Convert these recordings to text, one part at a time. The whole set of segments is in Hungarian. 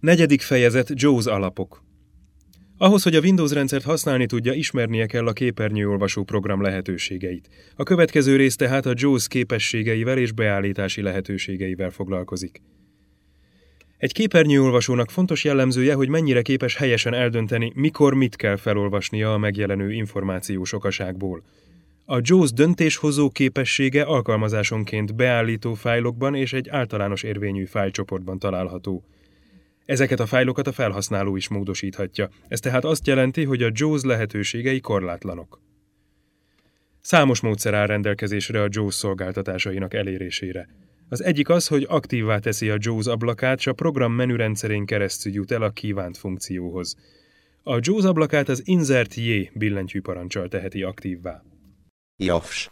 Negyedik fejezet JAWS alapok. Ahhoz, hogy a Windows rendszert használni tudja, ismernie kell a képernyőolvasó program lehetőségeit. A következő rész tehát a JAWS képességeivel és beállítási lehetőségeivel foglalkozik. Egy képernyőolvasónak fontos jellemzője, hogy mennyire képes helyesen eldönteni, mikor mit kell felolvasnia a megjelenő információ sokaságból. A JAWS döntéshozó képessége alkalmazásonként beállító fájlokban és egy általános érvényű fájlcsoportban található. Ezeket a fájlokat a felhasználó is módosíthatja. Ez tehát azt jelenti, hogy a JAWS lehetőségei korlátlanok. Számos módszer áll rendelkezésre a JAWS szolgáltatásainak elérésére. Az egyik az, hogy aktívvá teszi a JAWS ablakát, és a program menürendszerén keresztül jut el a kívánt funkcióhoz. A JAWS ablakát az Insert J billentyűparanccsal teheti aktívvá. Javs.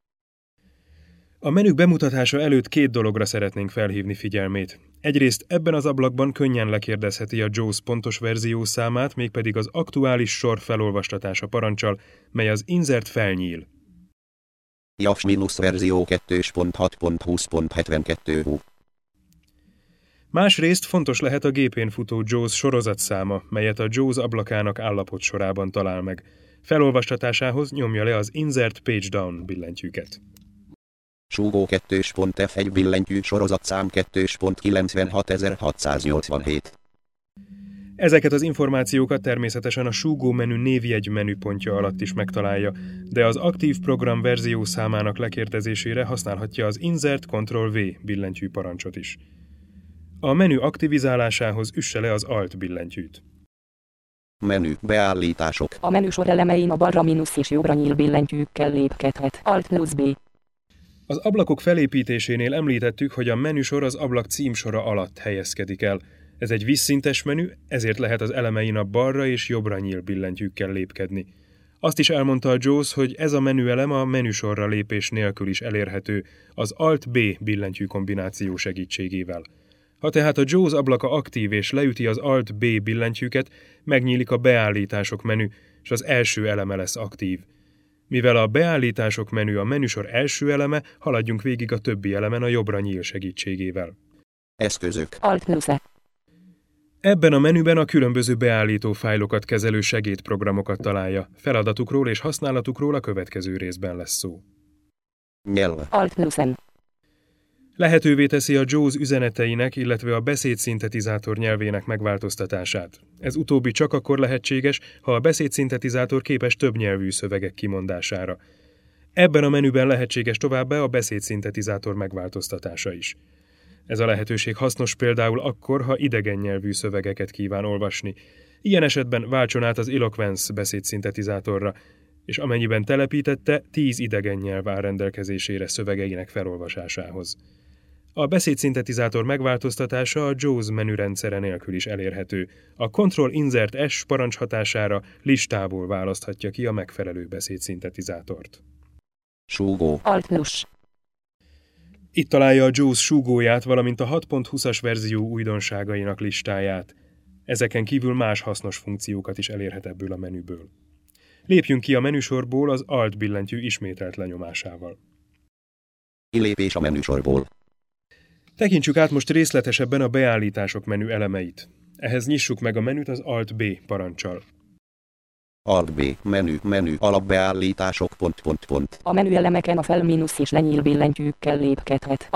A menük bemutatása előtt két dologra szeretnénk felhívni figyelmét. Egyrészt ebben az ablakban könnyen lekérdezheti a JAWS pontos verziószámát, mégpedig az aktuális sor felolvastatása parancsal, mely az Insert felnyíl. Javs verzió 2.6.20.72 Másrészt fontos lehet a gépén futó JAWS sorozatszáma, melyet a JAWS ablakának állapotsorában talál meg. Felolvastatásához nyomja le az Insert Page Down billentyűket. Súgó 2.f1 billentyű sorozatszám 2.96687. Ezeket az információkat természetesen a súgó menü névjegy menüpontja alatt is megtalálja, de az aktív program verzió számának lekérdezésére használhatja az Insert Ctrl-V billentyű parancsot is. A menü aktivizálásához üsse le az Alt billentyűt. Menü beállítások. A menüsor elemein a balra mínusz és jobbra nyíl billentyűkkel lépkedhet. Alt+B. Az ablakok felépítésénél említettük, hogy a menüsor az ablak címsora alatt helyezkedik el. Ez egy vízszintes menü, ezért lehet az elemein a balra és jobbra nyíl billentyűkkel lépkedni. Azt is elmondta a JAWS, hogy ez a menüelem a menüsorra lépés nélkül is elérhető, az Alt-B billentyű kombináció segítségével. Ha tehát a JAWS ablaka aktív és leüti az Alt-B billentyűket, megnyílik a beállítások menü, és az első eleme lesz aktív. Mivel a beállítások menü a menüsor első eleme, haladjunk végig a többi elemen a jobbra nyíl segítségével. Eszközök. Alt+E. Ebben a menüben a különböző beállító fájlokat kezelő segédprogramokat találja. Feladatukról és használatukról a következő részben lesz szó. Nyelv. Alt+N. Lehetővé teszi a JAWS üzeneteinek, illetve a beszédszintetizátor nyelvének megváltoztatását. Ez utóbbi csak akkor lehetséges, ha a beszédszintetizátor képes többnyelvű szövegek kimondására. Ebben a menüben lehetséges továbbá a beszédszintetizátor megváltoztatása is. Ez a lehetőség hasznos például akkor, ha idegen nyelvű szövegeket kíván olvasni. Ilyen esetben váltson át az Eloquence beszédszintetizátorra, és amennyiben telepítette, 10 idegen nyelv áll rendelkezésére szövegeinek felolvasásához. A beszédszintetizátor megváltoztatása a JAWS menürendszere nélkül is elérhető. A Ctrl-Insert-S parancs hatására listából választhatja ki a megfelelő beszédszintetizátort. Súgó. Alt+. Itt találja a JAWS súgóját, valamint a 6.20-as verzió újdonságainak listáját. Ezeken kívül más hasznos funkciókat is elérhet ebből a menüből. Lépjünk ki a menüsorból az Alt billentyű ismételt lenyomásával. Kilépés a menüsorból. Tekintsük át most részletesebben a beállítások menü elemeit. Ehhez nyissuk meg a menüt az Alt-B parancsal. Alt-B menü alapbeállítások ... A menüelemeken a fel mínusz és lenyíl billentyűkkel lépkedhet.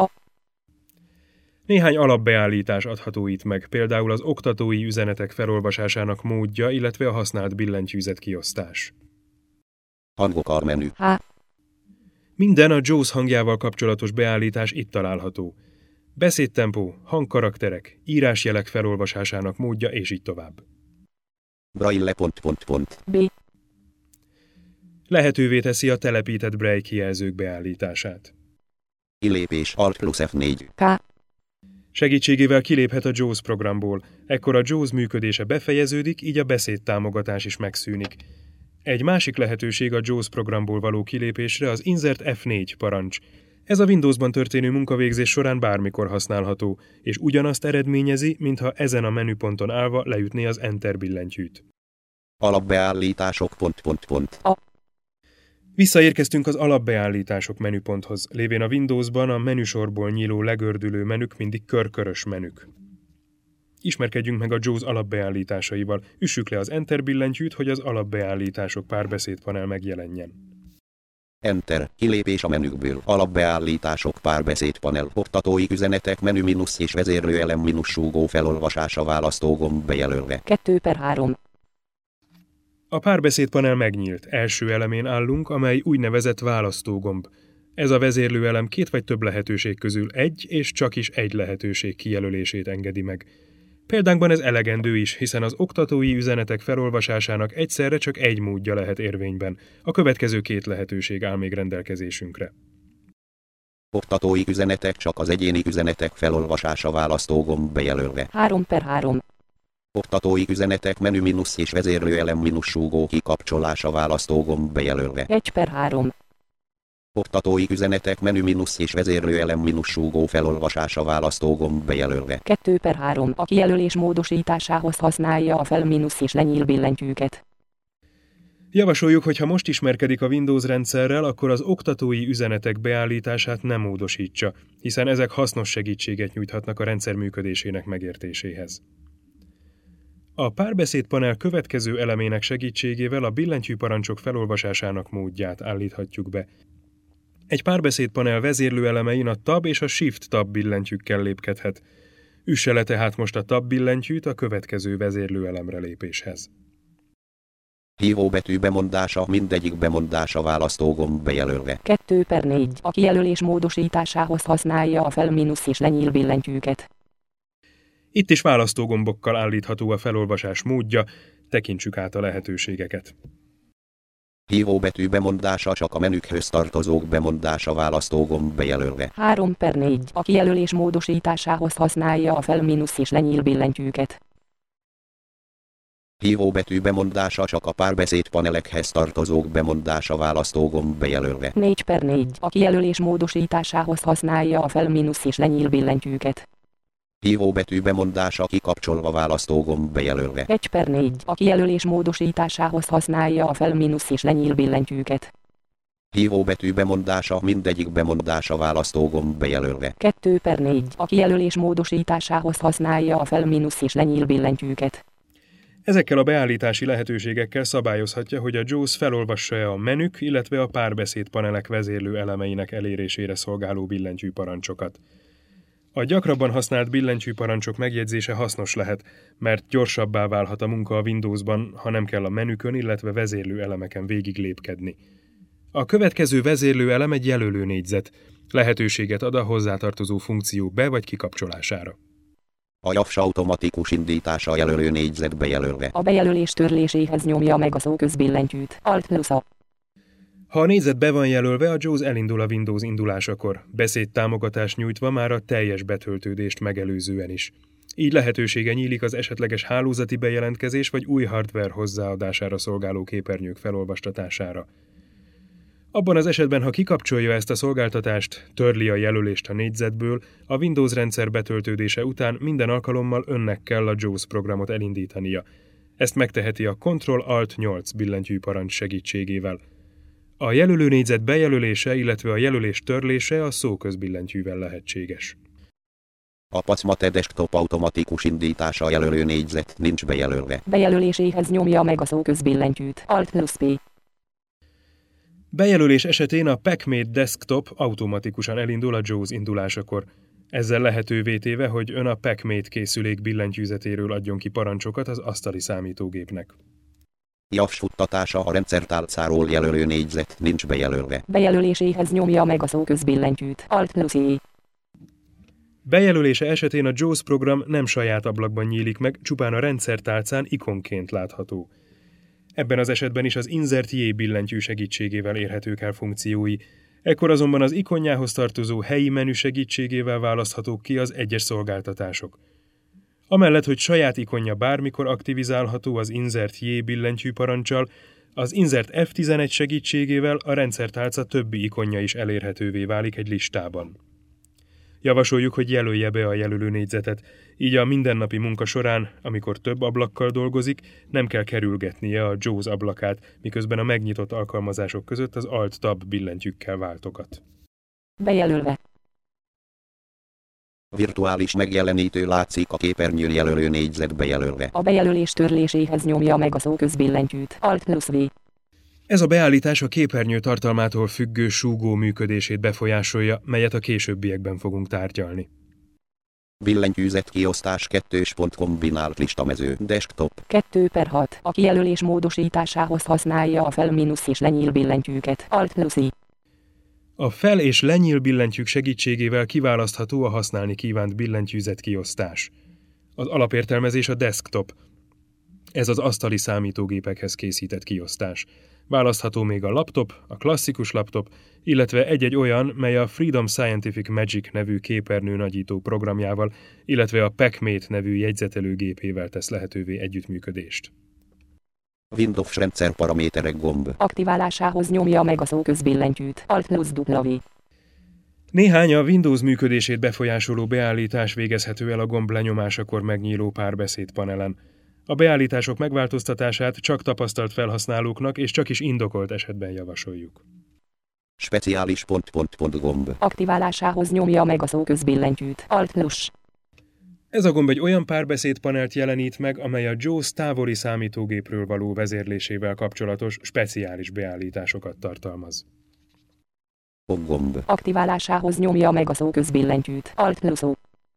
Néhány alapbeállítás adható itt meg, például az oktatói üzenetek felolvasásának módja, illetve a használt billentyűzet kiosztás. Hangokar menü. Minden a JAWS hangjával kapcsolatos beállítás itt található. Beszédtempó, hangkarakterek, írásjelek felolvasásának módja és így tovább. Braille ... B. Lehetővé teszi a telepített Braille kijelzők beállítását. Kilépés Alt+F4. K. Segítségével kiléphet a JAWS programból, ekkor a JAWS működése befejeződik, így a beszédtámogatás is megszűnik. Egy másik lehetőség a JAWS programból való kilépésre az Insert F4 parancs. Ez a Windowsban történő munkavégzés során bármikor használható, és ugyanazt eredményezi, mintha ezen a menüponton állva leütné az Enter billentyűt. Alapbeállítások ... A. Visszaérkeztünk az alapbeállítások menüponthoz, lévén a Windowsban a menüsorból nyíló legördülő menük mindig körkörös menük. Ismerkedjünk meg a JAWS alapbeállításaival. Üssük le az Enter billentyűt, hogy az alapbeállítások párbeszédpanel megjelenjen. Enter, kilépés a menükből. Alapbeállítások párbeszédpanel. Oktatói üzenetek menü mínusz és vezérlőelem mínusz súgó felolvasása választógomb bejelölve. 2/3. A párbeszédpanel megnyílt. Első elemén állunk, amely úgynevezett választógomb. Ez a vezérlőelem két vagy több lehetőség közül egy és csak is egy lehetőség kijelölését engedi meg. Példánkban ez elegendő is, hiszen az oktatói üzenetek felolvasásának egyszerre csak egy módja lehet érvényben. A következő két lehetőség áll még rendelkezésünkre. Oktatói üzenetek csak az egyéni üzenetek felolvasása választógomb bejelölve. 3/3. Oktatói üzenetek menü mínusz és vezérlőelem mínusz súgó kikapcsolása választógomb bejelölve. 1/3. Oktatói üzenetek menü mínusz és vezérlőelem mínusz súgó felolvasása választógomb bejelölve. 2/3. A kijelölés módosításához használja a fel mínusz és lenyíl billentyűket. Javasoljuk, hogy ha most ismerkedik a Windows rendszerrel, akkor az oktatói üzenetek beállítását nem módosítsa, hiszen ezek hasznos segítséget nyújthatnak a rendszer működésének megértéséhez. A párbeszédpanel következő elemének segítségével a billentyűparancsok felolvasásának módját állíthatjuk be. Egy párbeszédpanel vezérlőelemein a Tab és a Shift Tab billentyűkkel lépkedhet. Üsse le tehát most a Tab billentyűt a következő vezérlőelemre lépéshez. Hívóbetű bemondása mindegyik bemondása választógomb bejelölve. 2/4. A kijelölés módosításához használja a fel mínusz és lenyíl billentyűket. Itt is választógombokkal állítható a felolvasás módja, tekintsük át a lehetőségeket. Hívóbetű bemondása csak a menükhöz tartozók bemondása választógomb bejelölve. 3/4. A kijelölés módosításához használja a fel mínusz és lenyíl billentyűket. Hívóbetű bemondása csak a párbeszédpanelekhez tartozók bemondása választógomb bejelölve. 4/4. A kijelölés módosításához használja a fel mínusz és lenyíl billentyűket. Hívóbetű bemondása kikapcsolva választógomb bejelölve. 1/4. A kijelölés módosításához használja a fel mínusz és lenyíl billentyűket. Hívóbetű bemondása mindegyik bemondása választógomb bejelölve. 2/4. A kijelölés módosításához használja a fel mínusz és lenyíl billentyűket. Ezekkel a beállítási lehetőségekkel szabályozhatja, hogy a JAWS felolvassa-e a menük, illetve a párbeszédpanelek vezérlő elemeinek elérésére szolgáló billentyűparancsokat. A gyakrabban használt billentyűparancsok megjegyzése hasznos lehet, mert gyorsabbá válhat a munka a Windowsban, ha nem kell a menükön, illetve vezérlő elemeken végig lépkedni. A következő vezérlő elem egy jelölő négyzet. Lehetőséget ad a hozzátartozó funkció be- vagy kikapcsolására. A JAWS automatikus indítása jelölő négyzet bejelölve. A bejelölés törléséhez nyomja meg a szóközbillentyűt. Alt+A. Ha a négyzet be van jelölve, a JAWS elindul a Windows indulásakor, beszédtámogatást nyújtva már a teljes betöltődést megelőzően is. Így lehetősége nyílik az esetleges hálózati bejelentkezés vagy új hardware hozzáadására szolgáló képernyők felolvastatására. Abban az esetben, ha kikapcsolja ezt a szolgáltatást, törli a jelölést a négyzetből, a Windows rendszer betöltődése után minden alkalommal önnek kell a JAWS programot elindítania. Ezt megteheti a Ctrl-Alt-8 billentyűparancs segítségével. A jelölő négyzet bejelölése, illetve a jelölés törlése a szóközbillentyűvel lehetséges. A Pacmate desktop automatikus indítása jelölő négyzet nincs bejelölve. Bejelöléséhez nyomja meg a szóközbillentyűt. Alt+P. Bejelölés esetén a PacMate Desktop automatikusan elindul a JAWS indulásakor. Ezzel lehetővé téve, hogy ön a PacMate készülék billentyűzetéről adjon ki parancsokat az asztali számítógépnek. JAWS futtatása a rendszertálcáról jelölő négyzet nincs bejelölve. Bejelöléséhez nyomja meg a szóközbillentyűt. Alt+E. Bejelölése esetén a JAWS program nem saját ablakban nyílik meg, csupán a rendszertálcán ikonként látható. Ebben az esetben is az Insert J billentyű segítségével érhetők el funkciói, ekkor azonban az ikonjához tartozó helyi menü segítségével választhatók ki az egyes szolgáltatások. Amellett, hogy saját ikonja bármikor aktivizálható az Insert J billentyű paranccsal, az Insert F11 segítségével a rendszertálca többi ikonja is elérhetővé válik egy listában. Javasoljuk, hogy jelölje be a jelölő négyzetet, így a mindennapi munka során, amikor több ablakkal dolgozik, nem kell kerülgetnie a JAWS ablakát, miközben a megnyitott alkalmazások között az Alt-Tab billentyűkkel váltogat. Bejelölve. Virtuális megjelenítő látszik a képernyő jelölő négyzetbe jelölve. A bejelölés törléséhez nyomja meg a szóközbillentyűt. Alt+V. Ez a beállítás a képernyő tartalmától függő súgó működését befolyásolja, melyet a későbbiekben fogunk tárgyalni. Billentyűzet kiosztás 2. kombinált listamező desktop. 2/6. A kijelölés módosításához használja a fel- és lenyíl billentyűket. Alt+I. A fel- és lenyíl billentyűk segítségével kiválasztható a használni kívánt billentyűzet kiosztás. Az alapértelmezés a desktop. Ez az asztali számítógépekhez készített kiosztás. Választható még a laptop, a klasszikus laptop, illetve egy-egy olyan, mely a Freedom Scientific Magic nevű képernyő nagyító programjával, illetve a PacMate nevű jegyzetelőgépével tesz lehetővé együttműködést. Windows rendszer paraméterek gomb. Aktiválásához nyomja meg a szóközbillentyűt. Alt+W. Néhány a Windows működését befolyásoló beállítás végezhető el a gomb lenyomásakor megnyíló párbeszéd panelen. A beállítások megváltoztatását csak tapasztalt felhasználóknak és csak is indokolt esetben javasoljuk. Speciális ... gomb. Aktiválásához nyomja meg a szóközbillentyűt. Alt+. Ez a gomb egy olyan párbeszédpanelt jelenít meg, amely a JAWS távoli számítógépről való vezérlésével kapcsolatos speciális beállításokat tartalmaz. Gomb. Aktiválásához nyomja meg a szóközbillentyűt. Alt+O.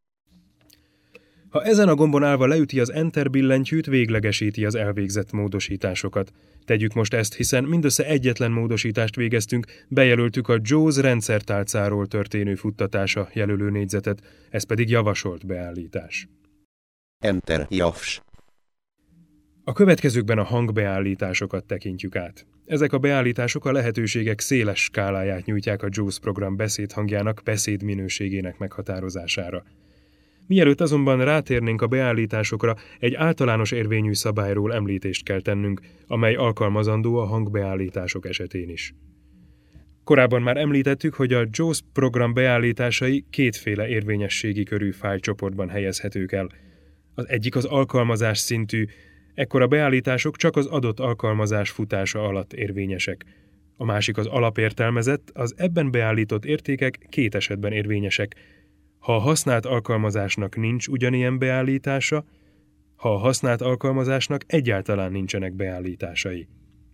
Ha ezen a gombon állva leüti az Enter billentyűt, véglegesíti az elvégzett módosításokat. Tegyük most ezt, hiszen mindössze egyetlen módosítást végeztünk, bejelöltük a JAWS rendszertálcáról történő futtatása jelölő négyzetet, ez pedig javasolt beállítás. Enter JAWS. A következőkben a hangbeállításokat tekintjük át. Ezek a beállítások a lehetőségek széles skáláját nyújtják a JAWS program beszédhangjának beszédminőségének meghatározására. Mielőtt azonban rátérnénk a beállításokra, egy általános érvényű szabályról említést kell tennünk, amely alkalmazandó a hangbeállítások esetén is. Korábban már említettük, hogy a JAWS program beállításai kétféle érvényességi körű fájlcsoportban helyezhetők el. Az egyik az alkalmazás szintű, ekkor a beállítások csak az adott alkalmazás futása alatt érvényesek. A másik az alapértelmezett, az ebben beállított értékek két esetben érvényesek. Ha a használt alkalmazásnak nincs ugyanilyen beállítása, ha a használt alkalmazásnak egyáltalán nincsenek beállításai.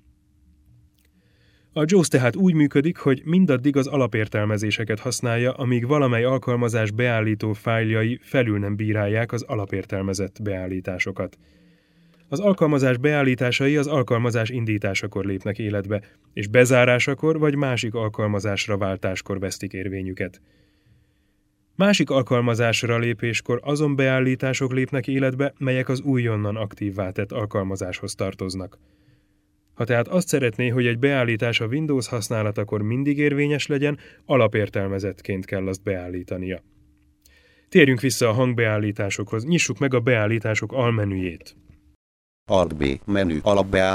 A JAWS tehát úgy működik, hogy mindaddig az alapértelmezéseket használja, amíg valamely alkalmazás beállító fájljai felül nem bírálják az alapértelmezett beállításokat. Az alkalmazás beállításai az alkalmazás indításakor lépnek életbe, és bezárásakor vagy másik alkalmazásra váltáskor vesztik érvényüket. Másik alkalmazásra lépéskor azon beállítások lépnek életbe, melyek az újonnan aktívvá tett alkalmazáshoz tartoznak. Ha tehát azt szeretné, hogy egy beállítás a Windows használatakor mindig érvényes legyen, alapértelmezettként kell azt beállítania. Térjünk vissza a hangbeállításokhoz, nyissuk meg a beállítások almenüjét. Alt-B, menü, alapbeállítások ...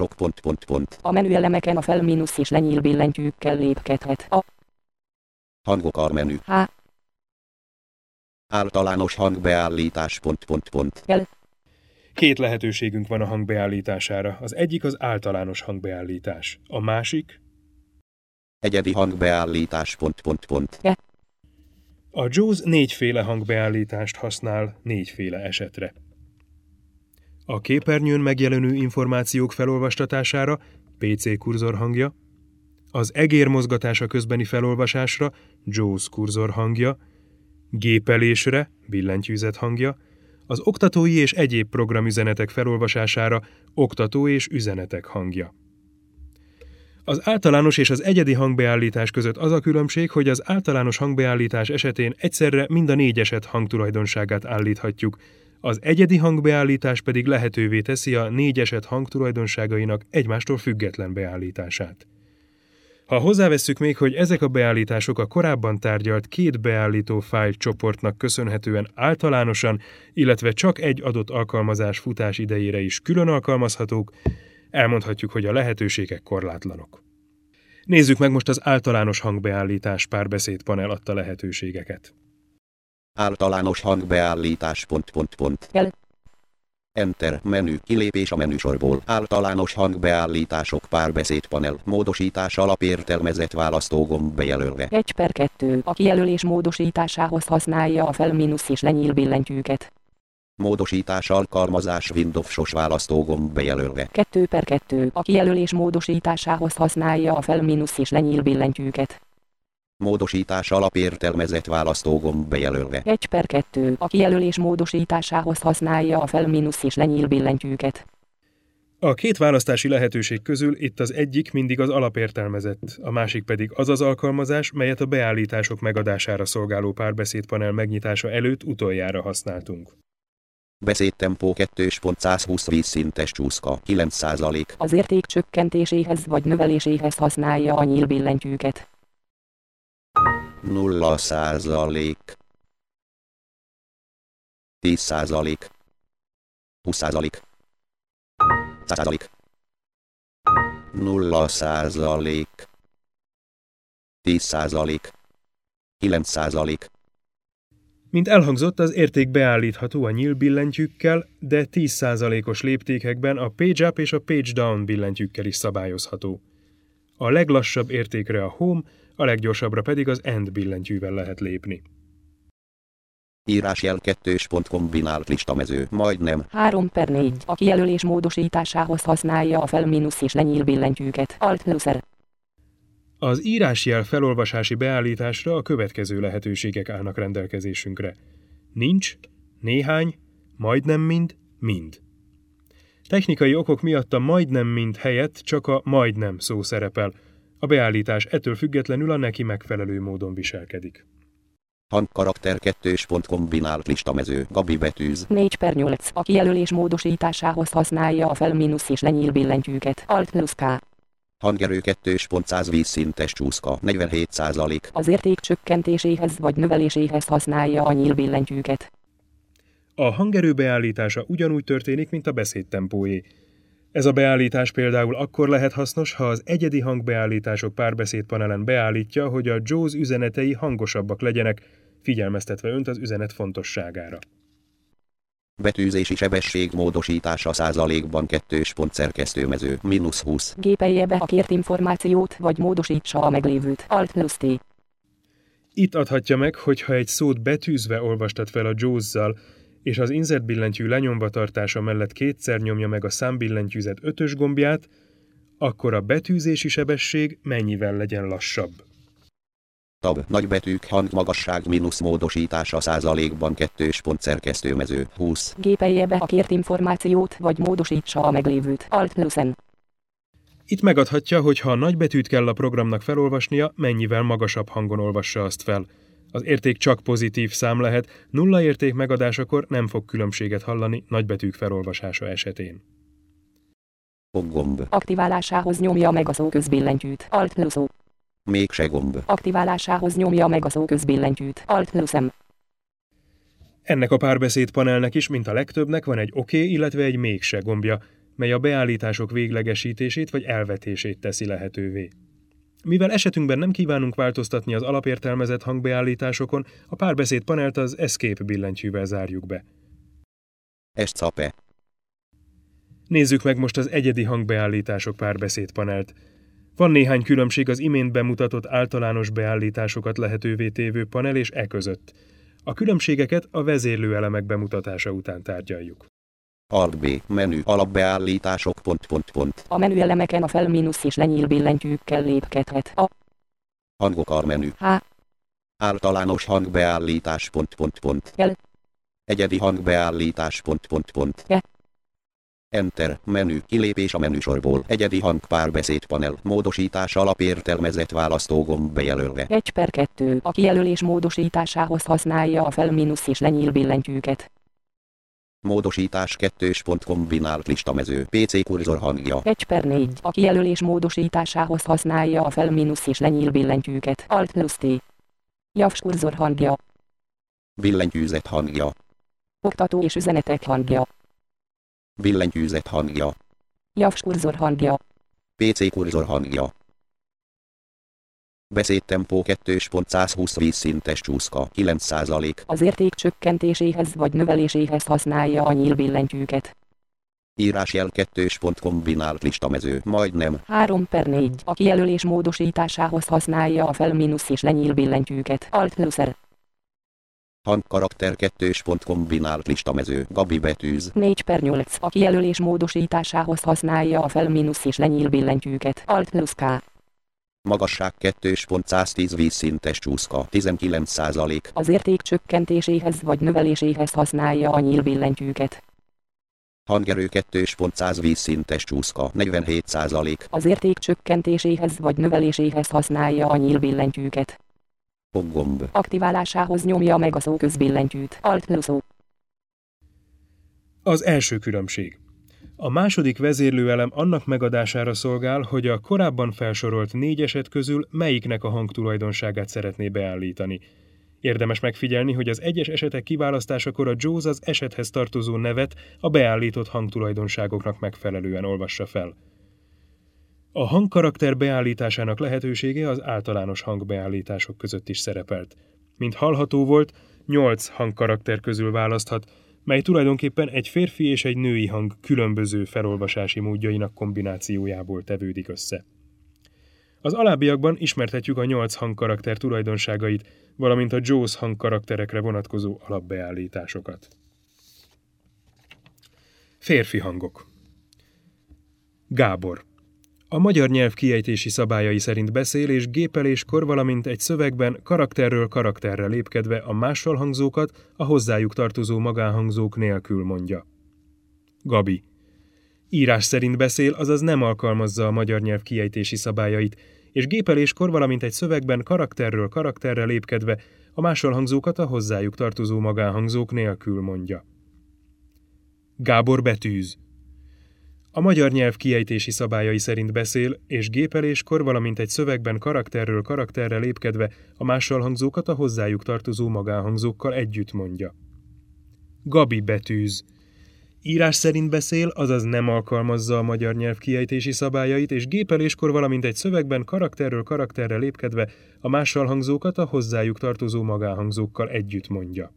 A menüelemeken a fel- és lenyíl billentyűkkel lépkedhet. A hangok almenü. H. Általános hangbeállítás ... L. Két lehetőségünk van a hangbeállítására. Az egyik az általános hangbeállítás. A másik egyedi hangbeállítás ... A JAWS négyféle hangbeállítást használ négyféle esetre. A képernyőn megjelenő információk felolvastatására PC kurzor hangja, az egér mozgatása közbeni felolvasásra JAWS kurzor hangja, gépelésre billentyűzet hangja, az oktatói és egyéb programüzenetek felolvasására oktató és üzenetek hangja. Az általános és az egyedi hangbeállítás között az a különbség, hogy az általános hangbeállítás esetén egyszerre mind a négy eset hangtulajdonságát állíthatjuk, az egyedi hangbeállítás pedig lehetővé teszi a négy eset hangtulajdonságainak egymástól független beállítását. Ha hozzávesszük még, hogy ezek a beállítások a korábban tárgyalt két beállító fájl csoportnak köszönhetően általánosan, illetve csak egy adott alkalmazás futás idejére is külön alkalmazhatók, elmondhatjuk, hogy a lehetőségek korlátlanok. Nézzük meg most az általános hangbeállítás párbeszédpanel adta lehetőségeket. Általános hangbeállítás ... L. Enter, menü, kilépés a menüsorból, általános hangbeállítások, párbeszédpanel, módosítás alapértelmezett választógomb bejelölve. 1/2. A kijelölés módosításához használja a fel mínusz és lenyíl billentyűket. Módosítás alkalmazás Windows-os választógomb bejelölve. 2/2. A kijelölés módosításához használja a fel mínusz és lenyíl billentyűket. Módosítás alapértelmezett választógomb bejelölve. 1/2. A kijelölés módosításához használja a fel mínusz és lenyíl billentyűket. A két választási lehetőség közül itt az egyik mindig az alapértelmezett, a másik pedig az az alkalmazás, melyet a beállítások megadására szolgáló párbeszédpanel megnyitása előtt utoljára használtunk. Beszédtempó 2.120 vízszintes csúszka 9%. Az érték csökkentéséhez vagy növeléséhez használja a nyíl billentyűket. 0%. 10%. 20%. 100%. 0%. 10%. 9%. Mint elhangzott, az érték beállítható a nyíl billentyűkkel, de 10%-os léptékekben a page up és a page down billentyűkkel is szabályozható. A leglassabb értékre a home, a leggyorsabbra pedig az end billentyűvel lehet lépni. Írásjel 2. kombinált listamező, majdnem. 3/4. A kijelölés módosításához használja a fel mínusz és lenyíl billentyűket. Alt+R. Az írásjel felolvasási beállításra a következő lehetőségek állnak rendelkezésünkre. Nincs, néhány, majdnem mind. Technikai okok miatt a majdnem mind helyett csak a majdnem szó szerepel. A beállítás ettől függetlenül a neki megfelelő módon viselkedik. Hangkarakter 2. kombinált listamező, Gabi betűz. 4/8. A kijelölés módosításához használja a fel mínusz és lenyíl billentyűket. Alt+K. Hangerő 2.100 vízszintes csúszka 47%. Az érték csökkentéséhez vagy növeléséhez használja a nyíl billentyűket. A hangerő beállítása ugyanúgy történik, mint a beszédtempóé. Ez a beállítás például akkor lehet hasznos, ha az egyedi hangbeállítások párbeszédpanelen beállítja, hogy a JAWS üzenetei hangosabbak legyenek, figyelmeztetve önt az üzenet fontosságára. Betűzési sebesség módosítása százalékban 2. szerkesztőmező, -20. Gépelje be a kért információt vagy módosítsa a meglévőt. Alt+T. Itt adhatja meg, hogy ha egy szót betűzve olvastat fel a JAWS-zal, és az insert billentyű lenyomva tartása mellett kétszer nyomja meg a számbillentyűzet 5-ös gombját, akkor a betűzési sebesség mennyivel legyen lassabb. Tab, nagybetűk hangmagasság mínusz módosítása százalékban 2. szerkesztőmező, 20. Gépelje be a kért információt vagy módosítsa a meglévőt. Alt+N. Itt megadhatja, hogy ha a nagybetűt kell a programnak felolvasnia, mennyivel magasabb hangon olvassa azt fel. Az érték csak pozitív szám lehet, nulla érték megadásakor nem fog különbséget hallani nagybetűk felolvasása esetén. Gomb. Aktiválásához nyomja meg a szóközbillentyűt. Alt+O. Mégse gomb. Aktiválásához nyomja meg a szóközbillentyűt. Alt+M. Ennek a párbeszédpanelnek is, mint a legtöbbnek, van egy OK, illetve egy mégse gombja, mely a beállítások véglegesítését vagy elvetését teszi lehetővé. Mivel esetünkben nem kívánunk változtatni az alapértelmezett hangbeállításokon, a párbeszédpanelt az Escape billentyűvel zárjuk be. Escape. Nézzük meg most az egyedi hangbeállítások párbeszédpanelt. Van néhány különbség az imént bemutatott általános beállításokat lehetővé tévő panel és e között. A különbségeket a vezérlőelemek bemutatása után tárgyaljuk. Alt-B, menü, alapbeállítások, ... A menüelemeken a fel mínusz és lenyíl billentyűkkel lépkedhet. A hangokar menü. H. Általános hangbeállítás, ... L. Egyedi hangbeállítás, ... E. Enter, menü, kilépés a menüsorból, egyedi hangpárbeszédpanel, módosítás alapértelmezett választógomb bejelölve. 1/2. A kijelölés módosításához használja a fel mínusz és lenyíl billentyűket. Módosítás 2. kombinált listamező, PC kurzor hangja. 1/4. A kijelölés módosításához használja a fel mínusz és lenyíl billentyűket. Alt+T. JAWS kurzor hangja. Billentyűzet hangja. Oktató és üzenetek hangja. Billentyűzet hangja. JAWS kurzor hangja. PC kurzor hangja. Beszédtempó 2.120 vízszintes csúszka 9%. Az érték csökkentéséhez vagy növeléséhez használja a nyíl billentyűket. Írásjel 2. kombinált listamező. Majdnem. 3/4. A kijelölés módosításához használja a fel mínusz és lenyíl billentyűket. Alt+R. Hangkarakter 2. kombinált listamező. Gabi betűz. 4/8. A kijelölés módosításához használja a fel mínusz és lenyíl billentyűket. Alt+K. Magasság 2.110 vízszintes csúszka 19%. Az érték csökkentéséhez vagy növeléséhez használja a nyíl billentyűket. Hangerő 2.100 vízszintes csúszka 47%. Az érték csökkentéséhez vagy növeléséhez használja a nyíl billentyűket. Gomb. Aktiválásához nyomja meg a szóközbillentyűt. Alt+O. Az első különbség. A második vezérlőelem annak megadására szolgál, hogy a korábban felsorolt 4 eset közül melyiknek a hangtulajdonságát szeretné beállítani. Érdemes megfigyelni, hogy az egyes esetek kiválasztásakor a JAWS az esethez tartozó nevet a beállított hangtulajdonságoknak megfelelően olvassa fel. A hangkarakter beállításának lehetősége az általános hangbeállítások között is szerepelt. Mint hallható volt, 8 hangkarakter közül választhat, mely tulajdonképpen egy férfi és egy női hang különböző felolvasási módjainak kombinációjából tevődik össze. Az alábbiakban ismertetjük a 8 hangkarakter tulajdonságait, valamint a JAWS hangkarakterekre vonatkozó alapbeállításokat. Férfi hangok. Gábor. A magyar nyelv kiejtési szabályai szerint beszél és gépeléskor, valamint egy szövegben karakterről karakterre lépkedve a mással hangzókat a hozzájuk tartozó magánhangzók nélkül mondja. Gabi. Írás szerint beszél, azaz nem alkalmazza a magyar nyelv kiejtési szabályait, és gépeléskor, valamint egy szövegben karakterről karakterre lépkedve a mással hangzókat a hozzájuk tartozó magánhangzók nélkül mondja. Gábor betűz. A magyar nyelv kiejtési szabályai szerint beszél, és gépeléskor, valamint egy szövegben karakterről karakterre lépkedve a mással hangzókat a hozzájuk tartozó magánhangzókkal együtt mondja. Gabi betűz. Írás szerint beszél, azaz nem alkalmazza a magyar nyelv kiejtési szabályait, és gépeléskor, valamint egy szövegben karakterről karakterre lépkedve a mással hangzókat a hozzájuk tartozó magánhangzókkal együtt mondja.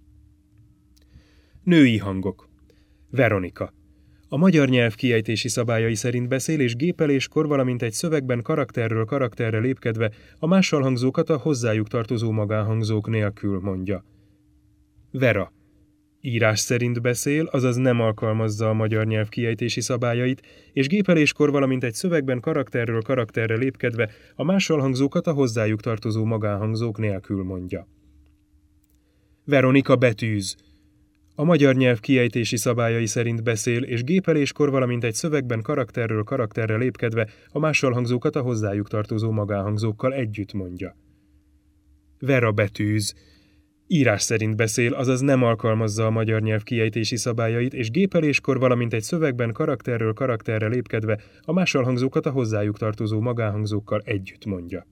Női hangok. Veronika. A magyar nyelv kiejtési szabályai szerint beszél, és gépeléskor, valamint egy szövegben karakterről karakterre lépkedve a mással hangzókat a hozzájuk tartozó magánhangzók nélkül mondja. Vera. Írás szerint beszél, azaz nem alkalmazza a magyar nyelv kiejtési szabályait, és gépeléskor, valamint egy szövegben karakterről karakterre lépkedve a mással hangzókat a hozzájuk tartozó magánhangzók nélkül mondja. Veronika betűz. A magyar nyelv kiejtési szabályai szerint beszél, és gépeléskor, valamint egy szövegben karakterről karakterre lépkedve a mással hangzókat a hozzájuk tartozó magánhangzókkal együtt mondja. Vera betűz. Írás szerint beszél, azaz nem alkalmazza a magyar nyelv kiejtési szabályait, és gépeléskor, valamint egy szövegben karakterről karakterre lépkedve a mással hangzókat a hozzájuk tartozó magánhangzókkal együtt mondja.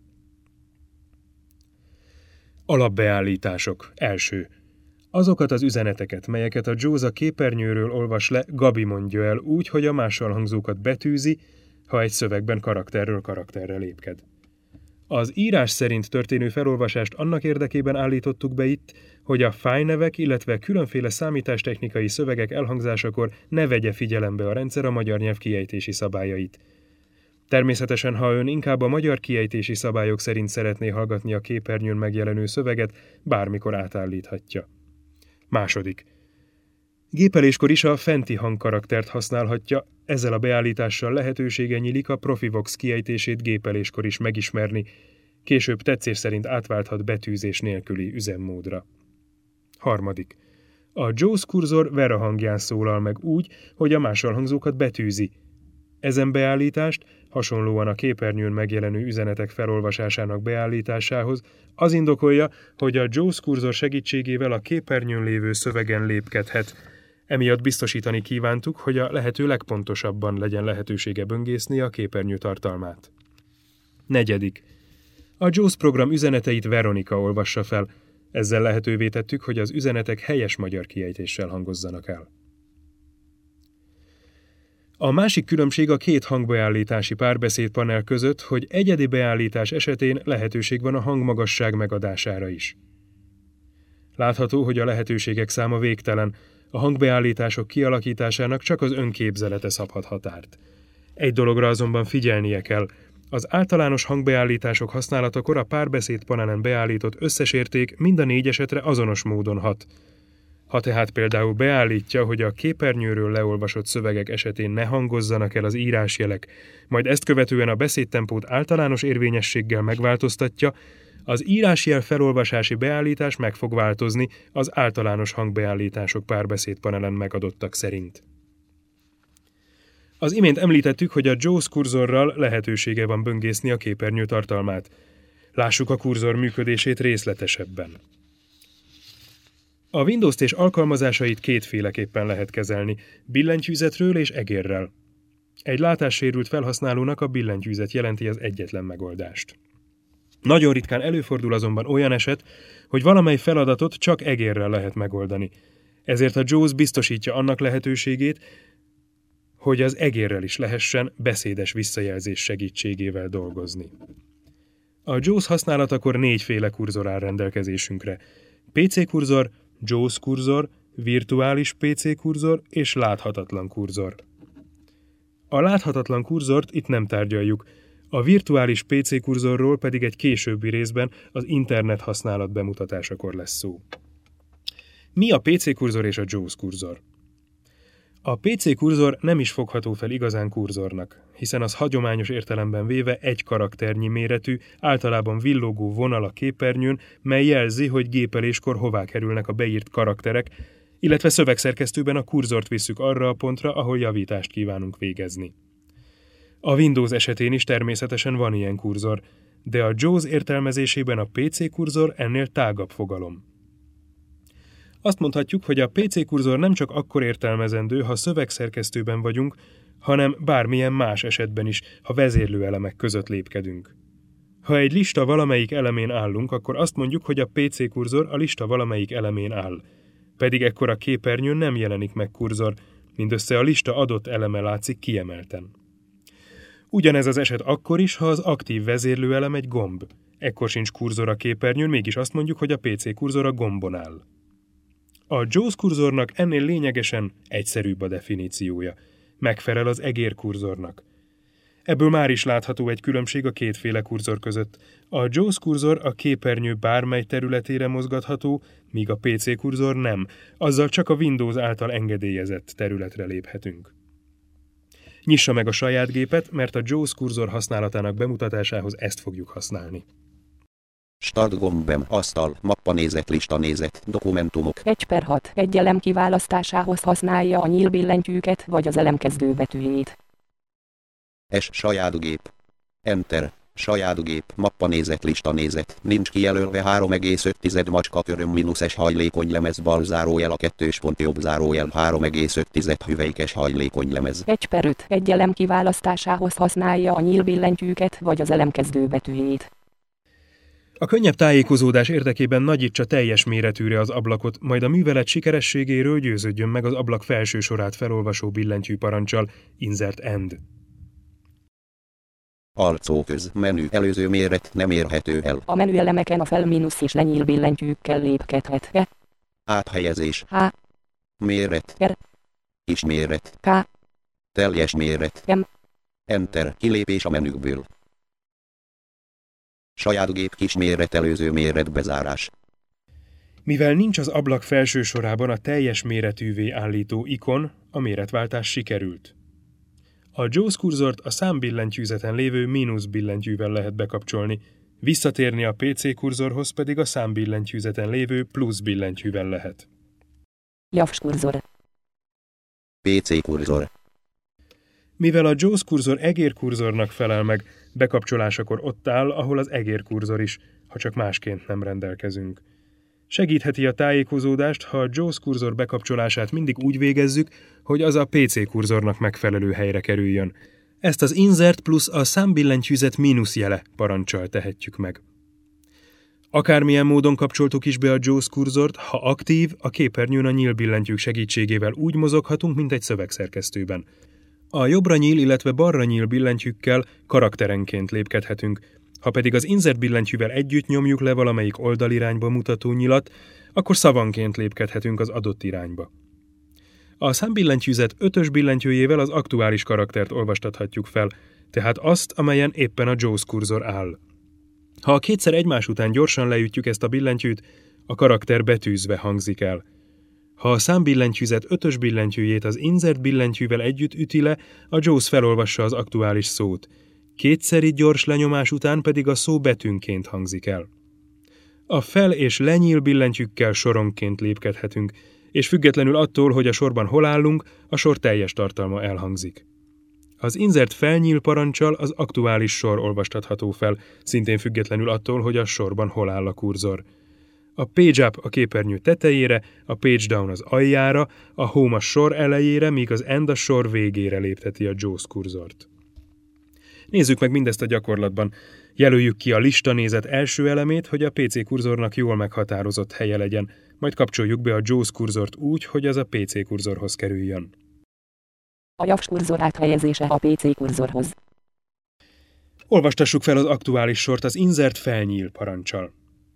Alapbeállítások. Első. Azokat az üzeneteket, melyeket a JAWS a képernyőről olvas le, Gabi mondja el úgy, hogy a mással hangzókat betűzi, ha egy szövegben karakterről karakterre lépked. Az írás szerint történő felolvasást annak érdekében állítottuk be itt, hogy a fájlnevek, illetve különféle számítástechnikai szövegek elhangzásakor ne vegye figyelembe a rendszer a magyar nyelv kiejtési szabályait. Természetesen, ha ön inkább a magyar kiejtési szabályok szerint szeretné hallgatni a képernyőn megjelenő szöveget, bármikor átállíthatja. Második. Gépeléskor is a fenti hangkaraktert használhatja, ezzel a beállítással lehetősége nyílik a Profivox kiejtését gépeléskor is megismerni, később tetszés szerint átválthat betűzés nélküli üzemmódra. Harmadik. A JAWS kurzor Vera hangján szólal meg úgy, hogy a mással hangzókat betűzi. Ezen beállítást, hasonlóan a képernyőn megjelenő üzenetek felolvasásának beállításához, az indokolja, hogy a JAWS kurzor segítségével a képernyőn lévő szövegen lépkedhet. Emiatt biztosítani kívántuk, hogy a lehető legpontosabban legyen lehetősége böngészni a képernyő tartalmát. Negyedik. A JAWS program üzeneteit Veronika olvassa fel, ezzel lehetővé tettük, hogy az üzenetek helyes magyar kiejtéssel hangozzanak el. A másik különbség a két hangbeállítási párbeszédpanel között, hogy egyedi beállítás esetén lehetőség van a hangmagasság megadására is. Látható, hogy a lehetőségek száma végtelen, A hangbeállítások kialakításának csak az önképzelete szabhat határt. Egy dologra azonban figyelnie kell. Az általános hangbeállítások használatakor a párbeszéd panelen beállított összes érték mind a 4 esetre azonos módon hat. Ha tehát például beállítja, hogy a képernyőről leolvasott szövegek esetén ne hangozzanak el az írásjelek, majd ezt követően a beszédtempót általános érvényességgel megváltoztatja, az írásjel felolvasási beállítás meg fog változni az általános hangbeállítások párbeszédpanelen megadottak szerint. Az imént említettük, hogy a JAWS kurzorral lehetősége van böngészni a képernyő tartalmát. Lássuk a kurzor működését részletesebben. A Windows-t és alkalmazásait kétféleképpen lehet kezelni, billentyűzetről és egérrel. Egy látássérült felhasználónak a billentyűzet jelenti az egyetlen megoldást. Nagyon ritkán előfordul azonban olyan eset, hogy valamely feladatot csak egérrel lehet megoldani. Ezért a JAWS biztosítja annak lehetőségét, hogy az egérrel is lehessen beszédes visszajelzés segítségével dolgozni. A JAWS használatakor 4 féle kurzor áll rendelkezésünkre. PC kurzor, JAWS kurzor, virtuális PC kurzor és láthatatlan kurzor. A láthatatlan kurzort itt nem tárgyaljuk, a virtuális PC kurzorról pedig egy későbbi részben az internet használat bemutatásakor lesz szó. Mi a PC kurzor és a JAWS kurzor? A PC kurzor nem is fogható fel igazán kurzornak, hiszen az hagyományos értelemben véve egy karakternyi méretű, általában villogó vonal a képernyőn, mely jelzi, hogy gépeléskor hová kerülnek a beírt karakterek, illetve szövegszerkesztőben a kurzort visszük arra a pontra, ahol javítást kívánunk végezni. A Windows esetén is természetesen van ilyen kurzor, de a JAWS értelmezésében a PC kurzor ennél tágabb fogalom. Azt mondhatjuk, hogy a PC kurzor nem csak akkor értelmezendő, ha szövegszerkesztőben vagyunk, hanem bármilyen más esetben is, ha vezérlőelemek között lépkedünk. Ha egy lista valamelyik elemén állunk, akkor azt mondjuk, hogy a PC kurzor a lista valamelyik elemén áll. Pedig ekkor a képernyőn nem jelenik meg kurzor, mindössze a lista adott eleme látszik kiemelten. Ugyanez az eset akkor is, ha az aktív vezérlőelem egy gomb. Ekkor sincs kurzor a képernyőn, mégis azt mondjuk, hogy a PC kurzor a gombon áll. A JAWS kurzornak ennél lényegesen egyszerűbb a definíciója. Megfelel az egér kurzornak. Ebből már is látható egy különbség a kétféle kurzor között. A JAWS kurzor a képernyő bármely területére mozgatható, míg a PC kurzor nem, azzal csak a Windows által engedélyezett területre léphetünk. Nyissa meg a saját gépet, mert a JAWS kurzor használatának bemutatásához ezt fogjuk használni. Start gombem, asztal, mappanézet, listanézet, dokumentumok. 1/6 egy elem kiválasztásához használja a nyílbillentyűket vagy az elem kezdőbetűjét. S saját gép. Enter. Saját gép, mappanézet, listanézet, nincs kijelölve 3,5 macska köröm -S hajlékony lemez bal zárójel a 2 pont jobb zárójel 3,5 hüvelykes hajlékony lemez. 1/5 egy elem kiválasztásához használja a nyílbillentyűket vagy az elem kezdőbetűjét. A könnyebb tájékozódás érdekében nagyítsa teljes méretűre az ablakot, majd a művelet sikerességéről győződjön meg az ablak felső sorát felolvasó billentyű parancsal Insert End. Alcóköz, menü, előző méret nem érhető el. A menüelemeken a fel mínusz és lenyíl billentyűkkel lépkedhet. E. Áthelyezés. H. Méret. R. Kisméret. K. Teljes méret. M. Enter, kilépés a menükből. Saját gép kisméret, előző méret bezárás. Mivel nincs az ablak felső sorában a teljes méretűvé állító ikon, a méretváltás sikerült. A JAWS kurzort a számbillentyűzeten lévő mínusz billentyűvel lehet bekapcsolni, visszatérni a PC kurzorhoz pedig a számbillentyűzeten lévő plusz billentyűvel lehet. JAWS kurzor. PC kurzor. Mivel a JAWS kurzor egér kurzornak felel meg, bekapcsolásakor ott áll, ahol az egér kurzor is, ha csak másként nem rendelkezünk. Segítheti a tájékozódást, ha a JAWS kurzor bekapcsolását mindig úgy végezzük, hogy az a PC kurzornak megfelelő helyre kerüljön. Ezt az Insert plusz a számbillentyűzet mínusz jele parancsal tehetjük meg. Akármilyen módon kapcsoltuk is be a JAWS kurzort, ha aktív, a képernyőn a nyílbillentyűk segítségével úgy mozoghatunk, mint egy szövegszerkesztőben. A jobbra nyíl, illetve balra nyíl billentyűkkel karakterenként lépkedhetünk, ha pedig az Insert billentyűvel együtt nyomjuk le valamelyik oldalirányba mutató nyilat, akkor szavanként lépkedhetünk az adott irányba. A számbillentyűzet 5-ös billentyűjével az aktuális karaktert olvastathatjuk fel, tehát azt, amelyen éppen a JAWS kurzor áll. Ha kétszer egymás után gyorsan leütjük ezt a billentyűt, a karakter betűzve hangzik el. Ha a számbillentyűzet 5-ös billentyűjét az insert billentyűvel együtt üti le, a JAWS felolvassa az aktuális szót. Kétszeri gyors lenyomás után pedig a szó betűnként hangzik el. A fel- és lenyíl billentyűkkel soronként lépkedhetünk, és függetlenül attól, hogy a sorban hol állunk, a sor teljes tartalma elhangzik. Az insert felnyíl paranccsal az aktuális sor olvastatható fel, szintén függetlenül attól, hogy a sorban hol áll a kurzor. A page up a képernyő tetejére, a page down az aljára, a home a sor elejére, míg az end a sor végére lépteti a JAWS kurzort. Nézzük meg mindezt a gyakorlatban. Jelöljük ki a listanézet első elemét, hogy a PC kurzornak jól meghatározott helye legyen, majd kapcsoljuk be a JAWS kurzort úgy, hogy az a PC kurzorhoz kerüljön. A JAWS kurzor áthelyezése a PC kurzorhoz. Olvastassuk fel az aktuális sort az insert felnyíl paranccsal.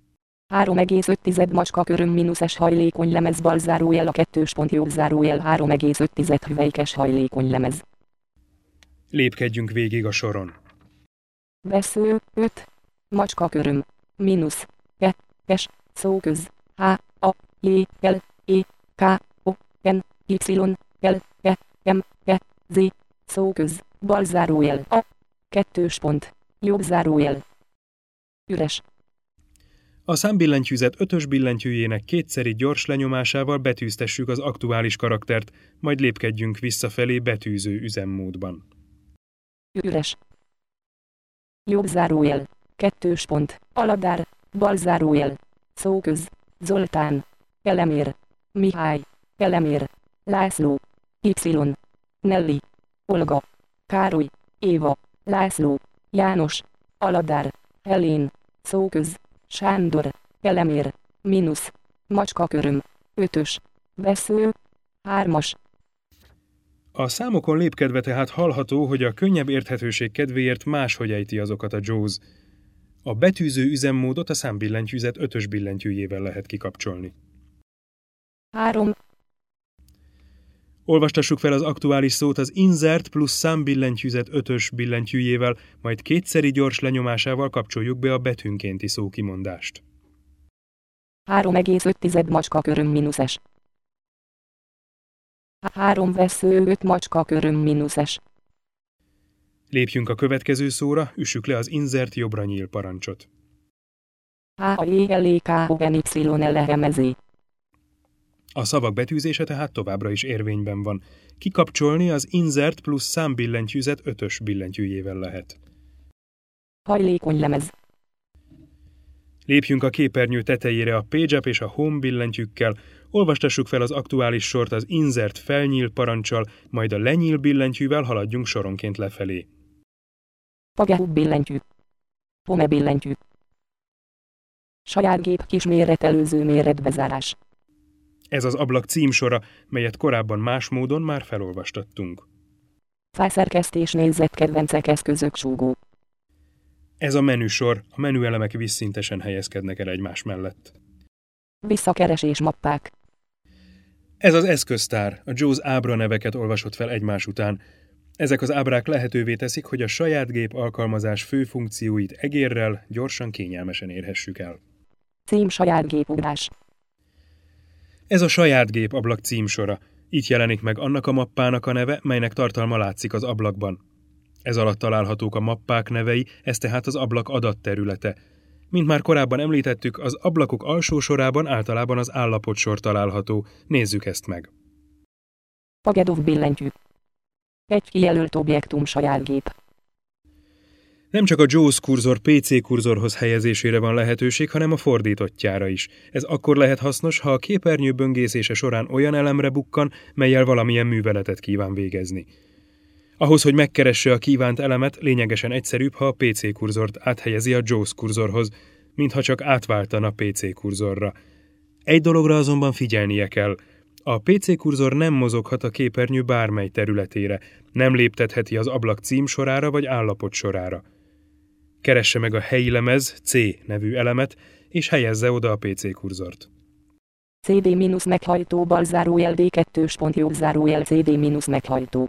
3,5 macska köröm -s hajlékony lemez bal zárójel a 2. jobb zárójel 3,5 hüvelykes hajlékony lemez. Lépkedjünk végig a soron. Vesző 5. Macska köröm. Mínusz. S. Szóköz. H. A. J. L. E. K. O. N. Y. L. E. M. E. Z. Szóköz. Bal zárójel a. 2. Jobb zárójel. Üres. A számbillentyűzet 5-ös billentyűjének kétszeri gyors lenyomásával betűztessük az aktuális karaktert, majd lépkedjünk visszafelé betűző üzemmódban. Üres. Jobb zárójel. 2. Aladár. Bal zárójel. Szóköz. Zoltán. Elemér. Mihály. Elemér. László. Y. Nelly. Olga. Károly. Éva. László. János. Aladár. Helén. Szóköz. Sándor. Elemér. Mínusz. Macska köröm. 5. Vesző. 3. A számokon lépkedve tehát hallható, hogy a könnyebb érthetőség kedvéért máshogy ejti azokat a JAWS. A betűző üzemmódot a számbillentyűzet 5-ös billentyűjével lehet kikapcsolni. 3. Olvastassuk fel az aktuális szót az insert plusz számbillentyűzet 5-ös billentyűjével, majd kétszeri gyors lenyomásával kapcsoljuk be a betűnkénti szókimondást. 3,5 macska köröm -s. 3 vesző 5 macska köröm -s. Lépjünk a következő szóra, üssük le az insert jobbra nyíl parancsot. H-A-J-L-E-K-O-N-Y-L-E-M-Z. A szavak betűzése tehát továbbra is érvényben van. Kikapcsolni az insert plusz számbillentyűzet 5-ös billentyűjével lehet. Hajlékony lemez. Lépjünk a képernyő tetejére a Page Up és a Home billentyűkkel, olvastassuk fel az aktuális sort az Insert felnyíl paranccsal, majd a lenyíl billentyűvel haladjunk soronként lefelé. Page Up billentyű. Home billentyű. Saját gép kisméretelőző méretbezárás. Ez az ablak címsora, melyet korábban más módon már felolvastattunk. Fájszerkesztés négyzet kedvencek eszközök súgó. Ez a menüsor, a menüelemek vízszintesen helyezkednek el egymás mellett. Visszakeresés mappák. Ez az eszköztár, a JAWS ábraneveket olvasott fel egymás után. Ezek az ábrák lehetővé teszik, hogy a saját gép alkalmazás fő funkcióit egérrel, gyorsan, kényelmesen érhessük el. Cím saját gépugrás. Ez a saját gép ablak címsora. Itt jelenik meg annak a mappának a neve, melynek tartalma látszik az ablakban. Ez alatt találhatók a mappák nevei, ez tehát az ablak adatterülete. Mint már korábban említettük, az ablakok alsó sorában általában az állapotsor található. Nézzük ezt meg. Page Up billentyű. Egy kijelölt objektum saját gép. Nem csak a JAWS kurzor PC kurzorhoz helyezésére van lehetőség, hanem a fordítottjára is. Ez akkor lehet hasznos, ha a képernyő böngészése során olyan elemre bukkan, mellyel valamilyen műveletet kíván végezni. Ahhoz, hogy megkeresse a kívánt elemet, lényegesen egyszerűbb, ha a PC kurzort áthelyezi a JAWS kurzorhoz, mintha csak átváltana PC kurzorra. Egy dologra azonban figyelnie kell. A PC kurzor nem mozoghat a képernyő bármely területére, nem léptetheti az ablak címsorára vagy állapotsorára. Keresse meg a helyi lemez C nevű elemet, és helyezze oda a PC kurzort. CD- meghajtó bal zárójel D2 pont jobb zárójel CD- meghajtó.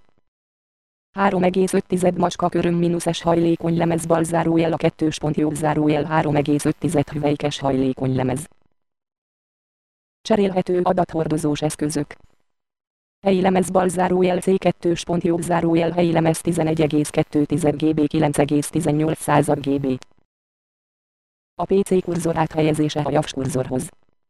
3,5 macska köröm mínuszes hajlékony lemez bal zárójel a 2 pont jobb zárójel 3,5 hüvelykes hajlékony lemez. Cserélhető adathordozós eszközök. Helyi lemez bal zárójel C2 pont jobb zárójel helyi lemez 11,2 GB 9,18 GB. A PC kurzor áthelyezése a JAWS kurzorhoz.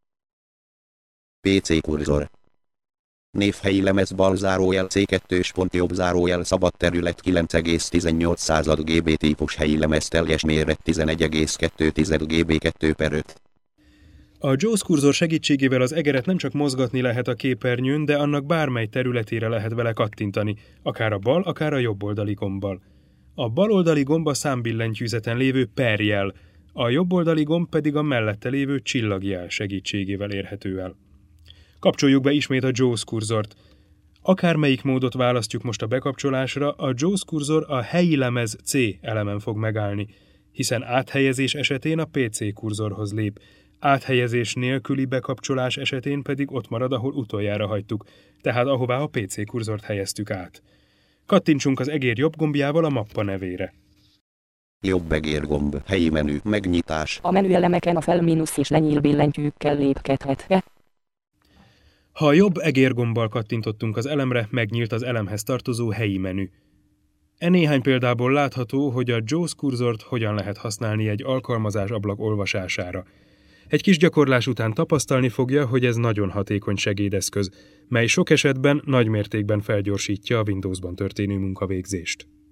PC kurzor. Névhelyi lemez bal zárójel C2 pont jobb zárójel szabad terület 9,18 GB típus helyi lemez teljes méret 11,2 GB 2/5. A JAWS kurzor segítségével az egeret nem csak mozgatni lehet a képernyőn, de annak bármely területére lehet vele kattintani, akár a bal, akár a jobb oldali gombbal. A bal oldali gomb a számbillentyűzeten lévő perjel, a jobb oldali gomb pedig a mellette lévő csillagjel segítségével érhető el. Kapcsoljuk be ismét a JAWS kurzort. Akármelyik módot választjuk most a bekapcsolásra, a JAWS kurzor a helyi lemez C elemen fog megállni, hiszen áthelyezés esetén a PC kurzorhoz lép, áthelyezés nélküli bekapcsolás esetén pedig ott marad, ahol utoljára hagytuk, tehát ahová a PC kurzort helyeztük át. Kattintsunk az egér jobb gombjával a mappa nevére. Jobb egérgomb, helyi menü, megnyitás. A menüelemeken a fel- és lenyíl billentyűkkel lépkedhet. Ha a jobb egérgombbal kattintottunk az elemre, megnyílt az elemhez tartozó helyi menü. Néhány példából látható, hogy a JAWS kurzort hogyan lehet használni egy alkalmazás ablak olvasására. Egy kis gyakorlás után tapasztalni fogja, hogy ez nagyon hatékony segédeszköz, mely sok esetben nagy mértékben felgyorsítja a Windowsban történő munkavégzést.